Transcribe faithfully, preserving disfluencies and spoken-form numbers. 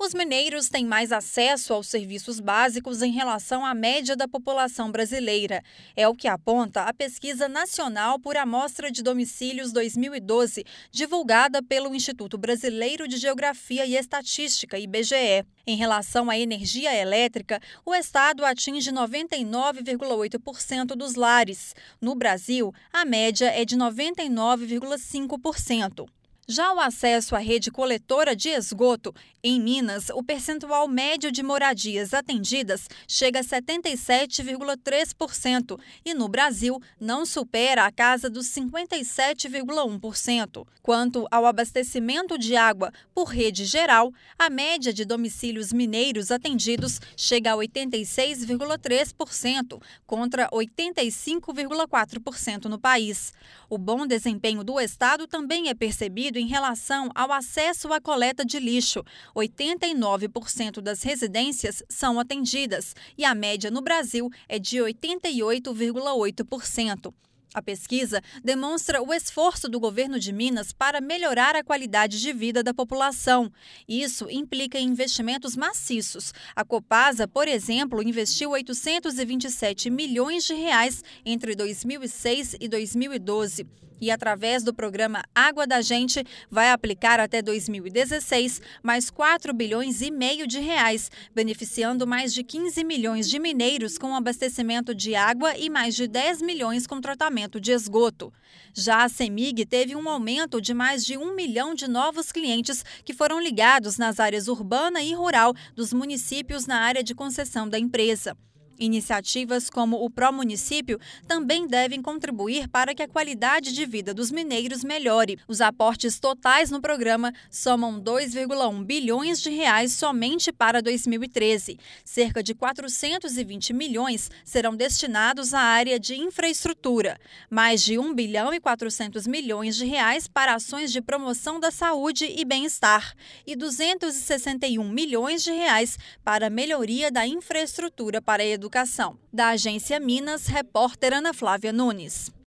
Os mineiros têm mais acesso aos serviços básicos em relação à média da população brasileira. É o que aponta a Pesquisa Nacional por Amostra de Domicílios dois mil e doze, divulgada pelo Instituto Brasileiro de Geografia e Estatística, I B G E. Em relação à energia elétrica, o estado atinge noventa e nove vírgula oito por cento dos lares. No Brasil, a média é de noventa e nove vírgula cinco por cento. Já o acesso à rede coletora de esgoto, em Minas, o percentual médio de moradias atendidas chega a setenta e sete vírgula três por cento e no Brasil não supera a casa dos cinquenta e sete vírgula um por cento. Quanto ao abastecimento de água por rede geral, a média de domicílios mineiros atendidos chega a oitenta e seis vírgula três por cento contra oitenta e cinco vírgula quatro por cento no país. O bom desempenho do estado também é percebido em relação ao acesso à coleta de lixo. oitenta e nove por cento das residências são atendidas e a média no Brasil é de oitenta e oito vírgula oito por cento. A pesquisa demonstra o esforço do governo de Minas para melhorar a qualidade de vida da população. Isso implica em investimentos maciços. A Copasa, por exemplo, investiu oitocentos e vinte e sete milhões de reais entre dois mil e seis e dois mil e doze. E, através do programa Água da Gente, vai aplicar até dois mil e dezesseis mais quatro bilhões e meio de reais, beneficiando mais de quinze milhões de mineiros com abastecimento de água e mais de dez milhões com tratamento de esgoto. Já a CEMIG teve um aumento de mais de um milhão de novos clientes que foram ligados nas áreas urbana e rural dos municípios na área de concessão da empresa. Iniciativas como o Pró-Município também devem contribuir para que a qualidade de vida dos mineiros melhore. Os aportes totais no programa somam dois vírgula um bilhões de reais somente para dois mil e treze. Cerca de quatrocentos e vinte milhões serão destinados à área de infraestrutura, mais de um bilhão e quatrocentos milhões de reais para ações de promoção da saúde e bem-estar e duzentos e sessenta e um milhões de reais para a melhoria da infraestrutura para a educação. Da Agência Minas, repórter Ana Flávia Nunes.